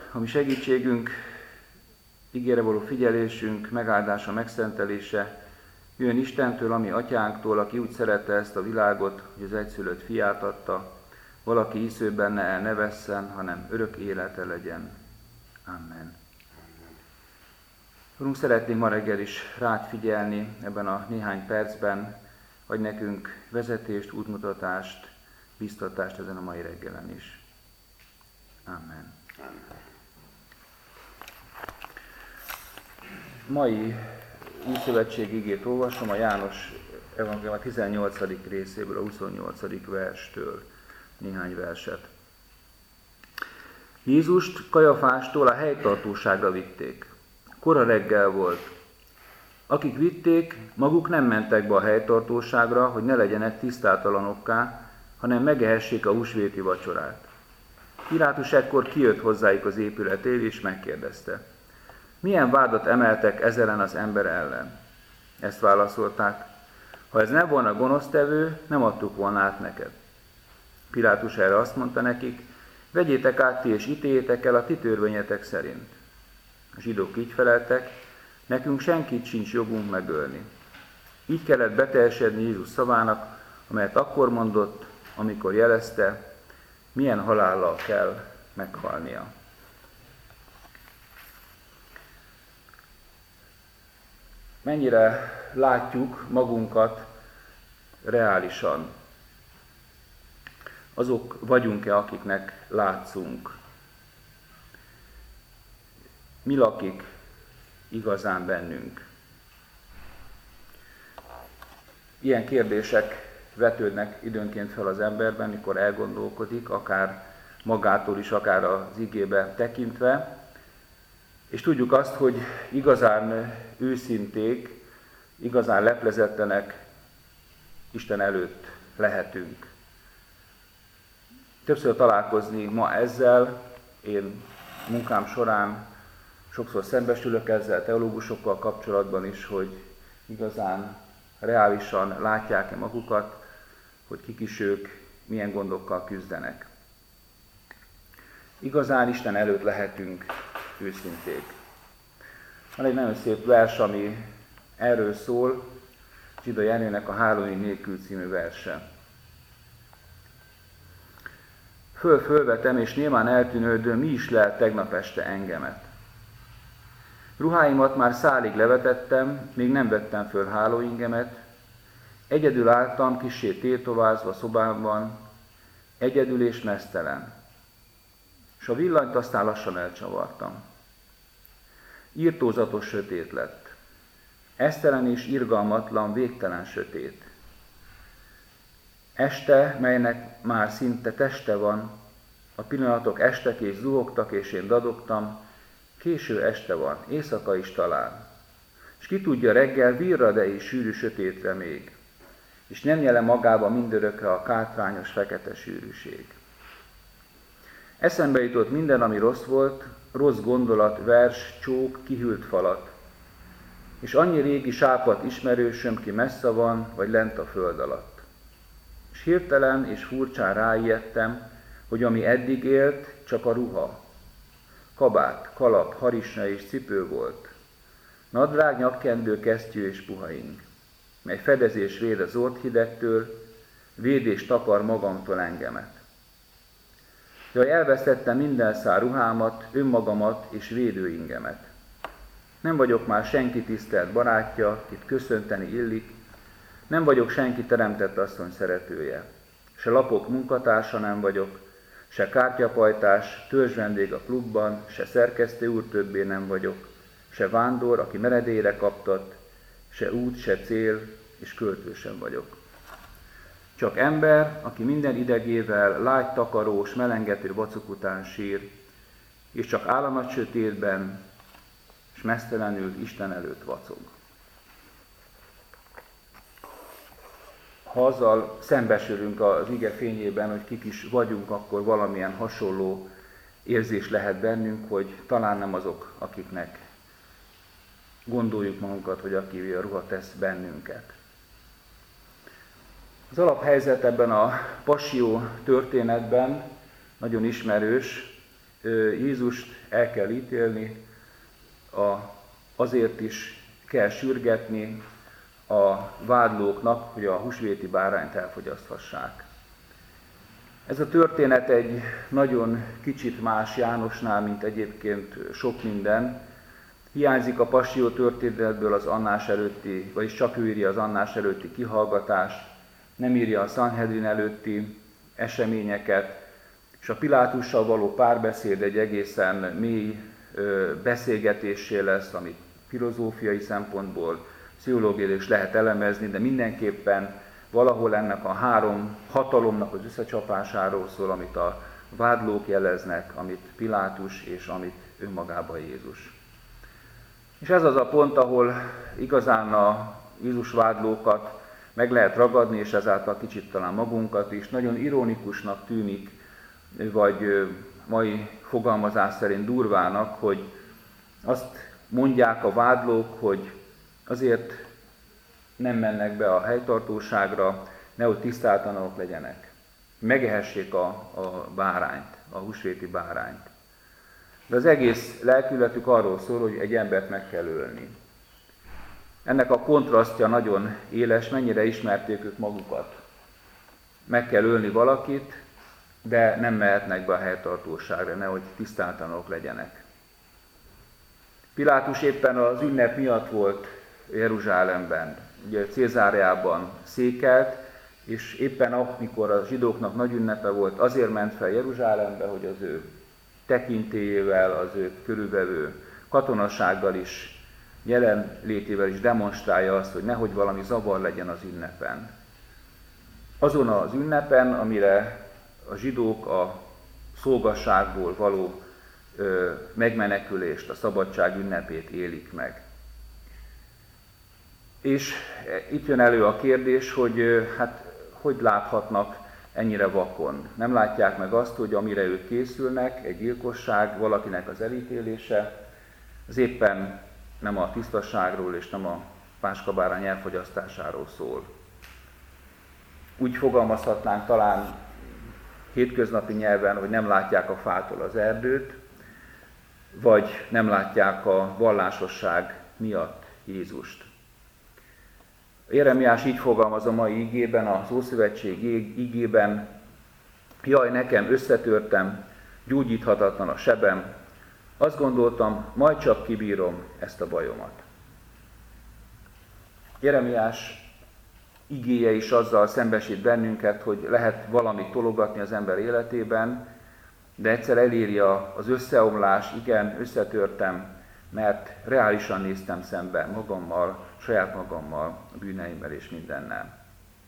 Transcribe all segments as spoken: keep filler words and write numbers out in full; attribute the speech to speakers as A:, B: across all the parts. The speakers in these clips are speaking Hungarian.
A: a mi segítségünk, igére való figyelésünk, megáldása, megszentelése jön Istentől, ami atyánktól, aki úgy szerette ezt a világot, hogy az egyszülött fiát adta, valaki hisző benne el ne vesszen, hanem örök élete legyen. Amen. Urunk, szeretnénk ma reggel is rád figyelni ebben a néhány percben, adj nekünk vezetést, útmutatást, biztatást ezen a mai reggelen is. Amen. Amen. Mai Újszövetség igét olvasom a János evangélium a tizennyolcadik részéből, a huszonnyolcadik verstől néhány verset. Jézust Kajafástól a helytartóságra vitték. Kora reggel volt. Akik vitték, maguk nem mentek be a helytartóságra, hogy ne legyenek tisztátalanokká, hanem megehessék a húsvéti vacsorát. Pilátus ekkor kijött hozzájuk az épületébe, és megkérdezte: milyen vádat emeltek ezeren az ember ellen? Ezt válaszolták: ha ez nem volna gonosztevő, nem adtuk volna át neked. Pilátus erre azt mondta nekik: vegyétek át ti és ítéljétek el a ti törvényetek szerint. A zsidók így feleltek: nekünk senkit sincs jogunk megölni. Így kellett beteljesedni Jézus szavának, amelyet akkor mondott, amikor jelezte, milyen halállal kell meghalnia. Mennyire látjuk magunkat reálisan? Azok vagyunk-e, akiknek látszunk? Mi lakik igazán bennünk? Ilyen kérdések vetődnek időnként fel az emberben, mikor elgondolkodik, akár magától is, akár az igébe tekintve, és tudjuk azt, hogy igazán őszinték, igazán leplezettenek Isten előtt lehetünk. Többször találkozni ma ezzel, én munkám során sokszor szembesülök ezzel teológusokkal kapcsolatban is, hogy igazán reálisan látják-e magukat, hogy kik is ők, milyen gondokkal küzdenek. Igazán Isten előtt lehetünk őszinték. Van egy nagyon szép vers, ami erről szól, Zsidai Jenőnek a Hálói nélkül című verse. Föl-fölvetem, és némán eltűnődöm, mi is lelt tegnap este engemet. Ruháimat már szálig levetettem, még nem vettem föl hálóingemet, egyedül álltam, kissé tétovázva szobámban, egyedül és meztelen, s a villanyt aztán lassan elcsavartam. Irtózatos sötét lett, esztelen és irgalmatlan, végtelen sötét. Este, melynek már szinte teste van, a pillanatok estek és zuhogtak, és én dadogtam, késő este van, éjszaka is talán, és ki tudja, reggel virrad-e és sűrű sötétre még, és nem jele magába mindörökre a kátrányos fekete sűrűség. Eszembe jutott minden, ami rossz volt, rossz gondolat, vers, csók, kihűlt falat, és annyi régi sápat ismerősöm, ki messze van, vagy lent a föld alatt. És hirtelen és furcsán ráijedtem, hogy ami eddig élt, csak a ruha. Kabát, kalap, harisnya és cipő volt. Nadrág, nyakkendő, kesztyű és puhaing, mely fedezés véd az orthidegtől, védés takar magamtól engemet. Jaj, elvesztettem minden szár ruhámat, önmagamat és védőingemet. Nem vagyok már senki tisztelt barátja, kit köszönteni illik, nem vagyok senki teremtett asszony szeretője. Se lapok munkatársa nem vagyok, se kártyapajtás, törzsvendég a klubban, se szerkesztő úr többé nem vagyok, se vándor, aki meredélyre kaptat, se út, se cél, és költő sem vagyok. Csak ember, aki minden idegével lágy takarós, melengető vacuk után sír, és csak áll a nagy sötétben, és meztelenül Isten előtt vacog. Ha azzal szembesülünk az ige fényében, hogy kik is vagyunk, akkor valamilyen hasonló érzés lehet bennünk, hogy talán nem azok, akiknek gondoljuk magunkat, hogy aki a ruha tesz bennünket. Az alaphelyzet ebben a passió történetben nagyon ismerős. Jézust el kell ítélni, a, azért is kell sürgetni a vádlóknak, hogy a húsvéti bárányt elfogyaszthassák. Ez a történet egy nagyon kicsit más Jánosnál, mint egyébként sok minden. Hiányzik a Passzió történetből az Annás előtti, vagyis csak ő írja az Annás előtti kihallgatást, nem írja a Sanhedrin előtti eseményeket, és a Pilátussal való párbeszéd egy egészen mély ö, beszélgetésé lesz, amit filozófiai szempontból, pszichológiailag is lehet elemezni, de mindenképpen valahol ennek a három hatalomnak az összecsapásáról szól, amit a vádlók jeleznek, amit Pilátus és amit önmagában Jézus. És ez az a pont, ahol igazán a Jézus vádlókat meg lehet ragadni, és ezáltal kicsit talán magunkat is. Nagyon ironikusnak tűnik, vagy mai fogalmazás szerint durvának, hogy azt mondják a vádlók, hogy azért nem mennek be a helytartóságra, nehogy tisztátalanok legyenek. Megehessék a, a bárányt, a húsvéti bárányt. De az egész lelkületük arról szól, hogy egy embert meg kell ölni. Ennek a kontrasztja nagyon éles, mennyire ismerték ők magukat. Meg kell ölni valakit, de nem mehetnek be a helytartóságra, nehogy tisztátalanok legyenek. Pilátus éppen az ünnep miatt volt Jeruzsálemben, ugye Cézáreában székelt, és éppen amikor a zsidóknak nagy ünnepe volt, azért ment fel Jeruzsálembe, hogy az ő tekintélyével, az ő körülvevő katonasággal is, jelenlétével is demonstrálja azt, hogy nehogy valami zavar legyen az ünnepen. Azon az ünnepen, amire a zsidók a szolgasságból való ö, megmenekülést, a szabadság ünnepét élik meg. És itt jön elő a kérdés, hogy ö, hát hogy láthatnak ennyire vakon. Nem látják meg azt, hogy amire ők készülnek, egy gyilkosság, valakinek az elítélése, az éppen nem a tisztaságról és nem a páskabárány elfogyasztásáról szól. Úgy fogalmazhatnánk talán hétköznapi nyelven, hogy nem látják a fától az erdőt, vagy nem látják a vallásosság miatt Jézust. Jeremiás így fogalmaz a mai igében, az Ószövetség igében: jaj, nekem összetörtem, gyógyíthatatlan a sebem, azt gondoltam, majd csak kibírom ezt a bajomat. Jeremiás igéje is azzal szembesít bennünket, hogy lehet valamit tologatni az ember életében, de egyszer eléri az összeomlás, igen, összetörtem, mert reálisan néztem szembe magammal, saját magammal, a bűneimmel és mindennel.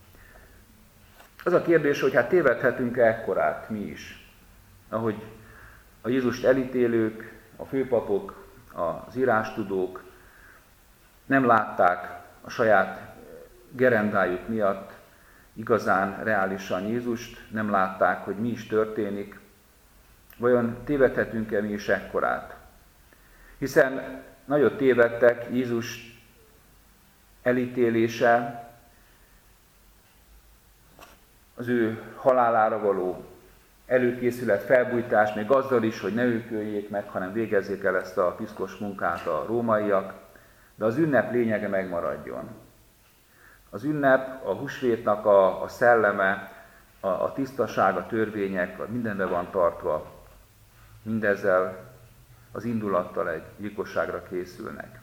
A: Az a kérdés, hogy hát tévedhetünk-e ekkorát mi is, ahogy a Jézust elítélők, a főpapok, az írástudók nem látták a saját gerendájuk miatt igazán, reálisan Jézust, nem látták, hogy mi is történik. Vajon tévedhetünk-e mi is ekkorát? Hiszen nagyot tévedtek, Jézus elítélése, az ő halálára való előkészület, felbújtás, még azzal is, hogy ne ők öljék meg, hanem végezzék el ezt a piszkos munkát a rómaiak, de az ünnep lényege megmaradjon. Az ünnep, a húsvétnak a, a szelleme, a, a tisztaság, a törvények, mindenben van tartva. Mindezzel az indulattal egy gyilkosságra készülnek.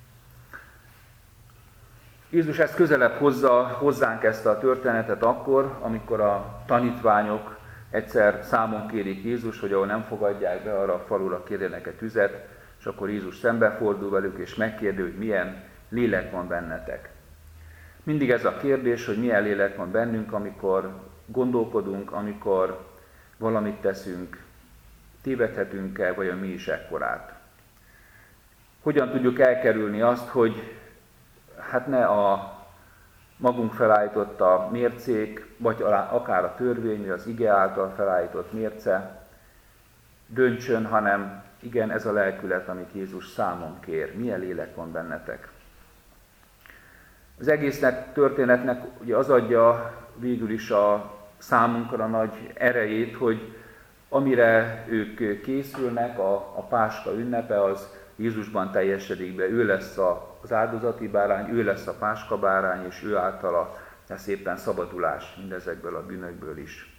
A: Jézus ezt közelebb hozza hozzánk ezt a történetet akkor, amikor a tanítványok egyszer számon kérik Jézus, hogy ahol nem fogadják be, arra a falura kérjenek egy tüzet, és akkor Jézus szembefordul velük, és megkérdi, hogy milyen lélek van bennetek. Mindig ez a kérdés, hogy milyen lélek van bennünk, amikor gondolkodunk, amikor valamit teszünk, tévedhetünk-e, vajon mi is ekkorát. Hogyan tudjuk elkerülni azt, hogy hát ne a magunk felállította mércék, vagy akár a törvény, vagy az ige által felállított mérce döntsön, hanem igen, ez a lelkület, amit Jézus számon kér. Milyen lélek van bennetek? Az egésznek, történetnek ugye az adja végül is a számunkra nagy erejét, hogy amire ők készülnek, a, a Páska ünnepe, az Jézusban teljesedik be. Ő lesz az áldozati bárány, ő lesz a Páska bárány, és ő általa lesz éppen szabadulás mindezekből a bűnökből is.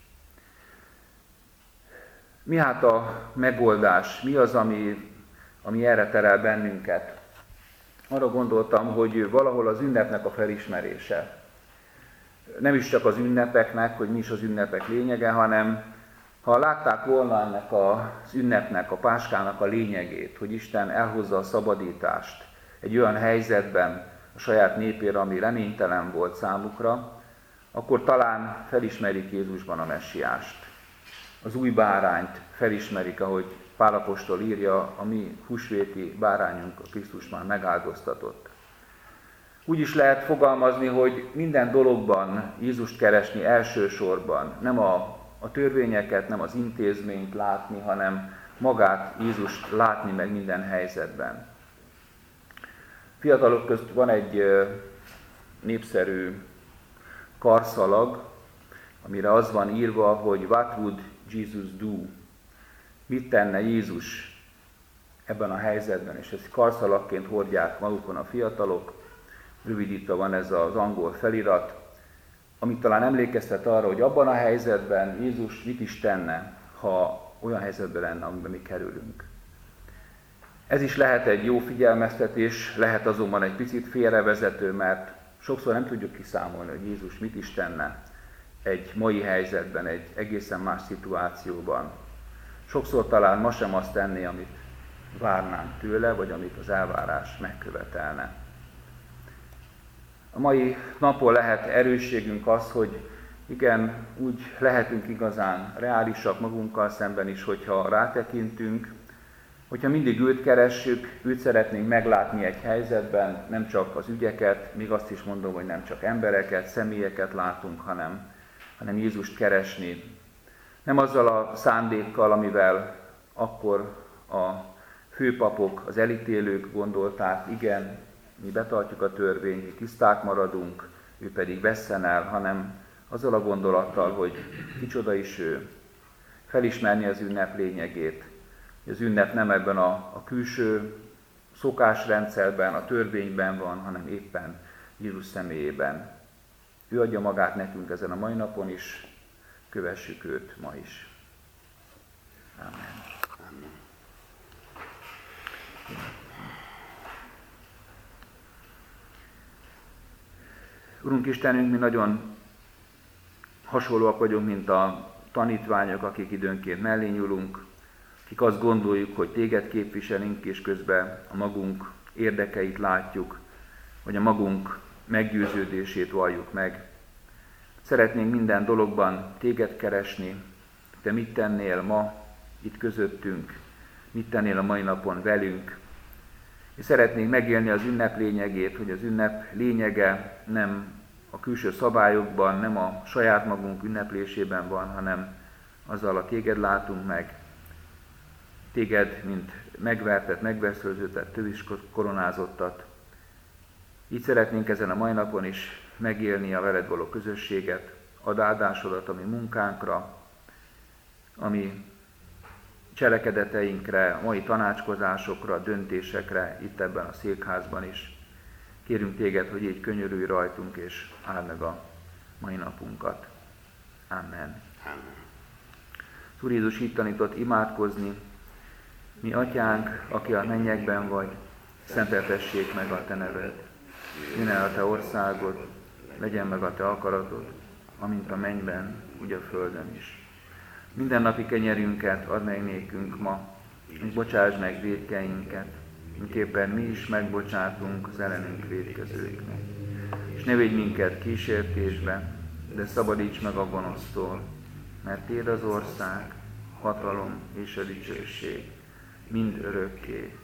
A: Mi hát a megoldás? Mi az, ami, ami erre terel bennünket? Arra gondoltam, hogy valahol az ünnepnek a felismerése. Nem is csak az ünnepeknek, hogy mi is az ünnepek lényege, hanem ha látták volna ennek az ünnepnek, a Páskának a lényegét, hogy Isten elhozza a szabadítást egy olyan helyzetben a saját népére, ami reménytelen volt számukra, akkor talán felismerik Jézusban a messiást. Az új bárányt felismerik, ahogy Pál apostol írja, a mi húsvéti bárányunk, a Krisztus már megáldoztatott. Úgy is lehet fogalmazni, hogy minden dologban Jézust keresni elsősorban, nem a, a törvényeket, nem az intézményt látni, hanem magát Jézust látni meg minden helyzetben. Fiatalok közt van egy népszerű karszalag, amire az van írva, hogy What would Jesus do? Mit tenne Jézus ebben a helyzetben? És ezt karszalagként hordják magukon a fiatalok. Rövidítve van ez az angol felirat, amit talán emlékeztet arra, hogy abban a helyzetben Jézus mit is tenne, ha olyan helyzetben lenne, amiben mi kerülünk. Ez is lehet egy jó figyelmeztetés, lehet azonban egy picit félrevezető, mert sokszor nem tudjuk kiszámolni, hogy Jézus mit is tenne egy mai helyzetben, egy egészen más szituációban. Sokszor talán ma sem azt tenné, amit várnánk tőle, vagy amit az elvárás megkövetelne. A mai napon lehet erősségünk az, hogy igen, úgy lehetünk igazán reálisak magunkkal szemben is, hogyha rátekintünk, hogyha mindig őt keressük, őt szeretnénk meglátni egy helyzetben, nem csak az ügyeket, még azt is mondom, hogy nem csak embereket, személyeket látunk, hanem, hanem Jézust keresni. Nem azzal a szándékkal, amivel akkor a főpapok, az elítélők gondolták, igen, mi betartjuk a törvényt, mi tiszták maradunk, ő pedig vesszen el, hanem azzal a gondolattal, hogy kicsoda is ő, felismerni az ünnep lényegét. Az ünnep nem ebben a, a külső szokásrendszerben, a törvényben van, hanem éppen Jézus személyében. Ő adja magát nekünk ezen a mai napon is, kövessük őt ma is. Amen. Amen. Urunk Istenünk, mi nagyon hasonlóak vagyunk, mint a tanítványok, akik időnként mellé nyúlunk, akik azt gondoljuk, hogy téged képviselünk, és közben a magunk érdekeit látjuk, vagy a magunk meggyőződését valljuk meg. Szeretnénk minden dologban téged keresni, te mit tennél ma itt közöttünk, mit tennél a mai napon velünk, és szeretnénk megélni az ünnep lényegét, hogy az ünnep lényege nem a külső szabályokban, nem a saját magunk ünneplésében van, hanem azzal a téged látunk meg, téged, mint megvertet, megveszőzöttet, tövis koronázottat. Így szeretnénk ezen a mai napon is megélni a veled való közösséget, ad áldásodat a mi munkánkra, a mi cselekedeteinkre, a mai tanácskozásokra, döntésekre itt ebben a székházban is. Kérünk téged, hogy így könyörülj rajtunk, és áld meg a mai napunkat. Amen. Amen. Úr Jézus így tanított imádkozni. Mi atyánk, aki a mennyekben vagy, szenteltessék meg a te neved. Jöjjön el a te országod, legyen meg a te akaratod, amint a mennyben, úgy a földön is. Minden napi kenyerünket add meg nékünk ma, és bocsásd meg vétkeinket, miképpen mi is megbocsátunk az ellenünk vétkezőknek. És ne védj minket kísértésbe, de szabadíts meg a gonosztól, mert tiéd az ország, hatalom és a dicsőség, mind örökké.